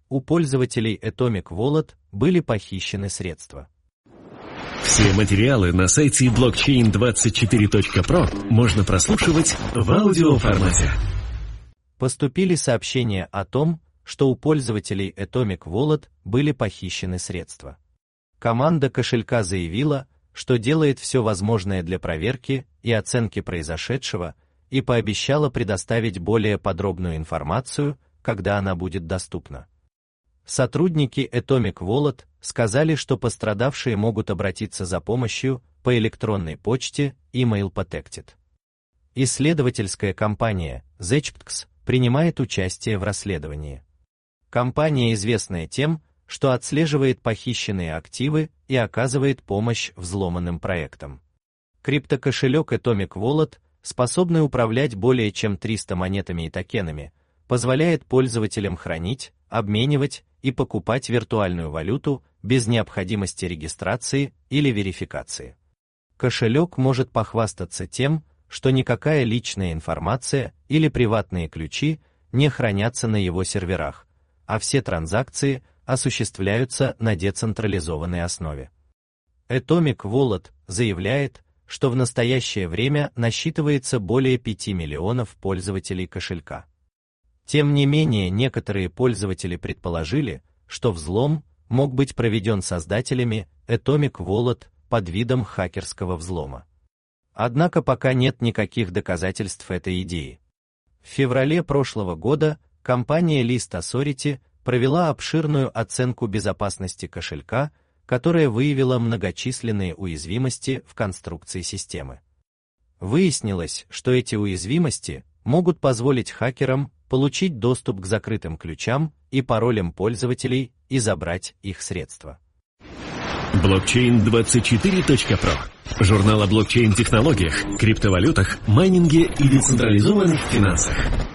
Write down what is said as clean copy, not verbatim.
у пользователей Atomic Wallet были похищены средства. Все материалы на сайте blockchain24.pro можно прослушивать в аудиоформате. Поступили сообщения о том, что у пользователей Atomic Wallet были похищены средства. Команда кошелька заявила, что делает все возможное для проверки и оценки произошедшего, и пообещала предоставить более подробную информацию, когда она будет доступна. Сотрудники Atomic Wallet сказали, что пострадавшие могут обратиться за помощью по электронной почте Email Protected. Исследовательская компания Zechptx принимает участие в расследовании. Компания, известная тем, что отслеживает похищенные активы и оказывает помощь взломанным проектам. Криптокошелек Atomic Wallet, способный управлять более чем 300 монетами и токенами, позволяет пользователям хранить, обменивать и покупать виртуальную валюту без необходимости регистрации или верификации. Кошелек может похвастаться тем, что никакая личная информация или приватные ключи не хранятся на его серверах, а все транзакции осуществляются на децентрализованной основе. Atomic Wallet заявляет, что в настоящее время насчитывается более 5 миллионов пользователей кошелька. Тем не менее, некоторые пользователи предположили, что взлом мог быть проведен создателями Atomic Wallet под видом хакерского взлома. Однако пока нет никаких доказательств этой идеи. В феврале прошлого года компания List Authority провела обширную оценку безопасности кошелька, которая выявила многочисленные уязвимости в конструкции системы. Выяснилось, что эти уязвимости могут позволить хакерам получить доступ к закрытым ключам и паролям пользователей и забрать их средства. Blockchain24.pro. Журнал о блокчейн-технологиях, криптовалютах, майнинге и децентрализованных финансах.